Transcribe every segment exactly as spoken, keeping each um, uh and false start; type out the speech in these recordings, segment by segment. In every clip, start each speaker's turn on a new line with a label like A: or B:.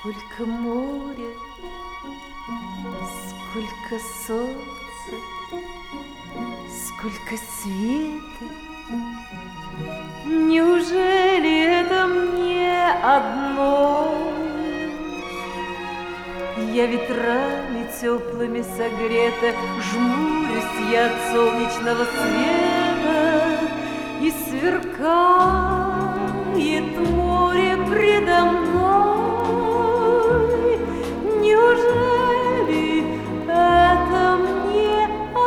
A: Сколько моря, сколько солнца, сколько света. Неужели это мне одно? Я ветрами теплыми согрета, жмурюсь я от солнечного света, и сверкает море предо мной. Неужели это мне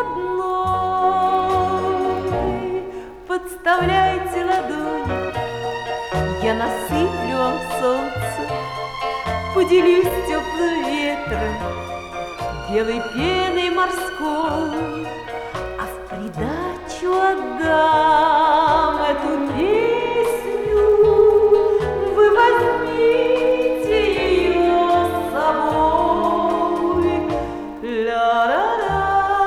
A: одной? Подставляйте ладони, я насыплю вам солнце, поделюсь теплым ветром, белой пеной морской, а в придачу отдам эту песню. Вы возьмите ее с собой. Ля-ля-ля,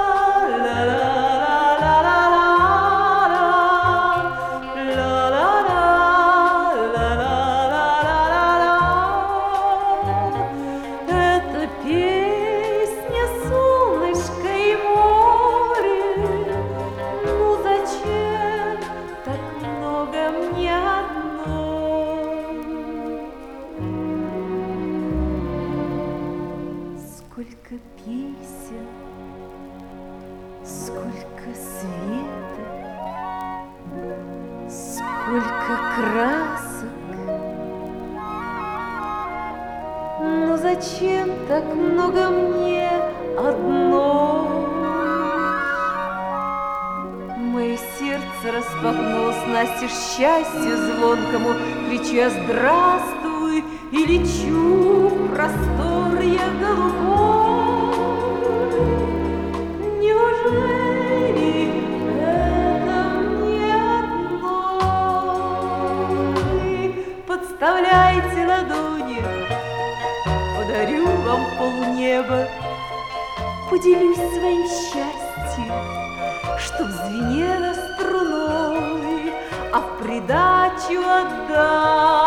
A: ля-ля-ля-ля-ля-ля, ля-ля-ля, ля-ля-ля-ля-ля-ля. Это песня солнышка и море. Ну зачем так много мне одной? Сколько песен, сколько света, сколько красок. Но зачем так много мне одной? Мое сердце распахнулось настежь счастью звонкому, кричу я здравствуй и лечу в простор я голубой. Неужели это мне одной? Подставляйте ладони, подарю вам полнеба, поделюсь своим счастьем, чтоб звенело струной, а в придачу отдам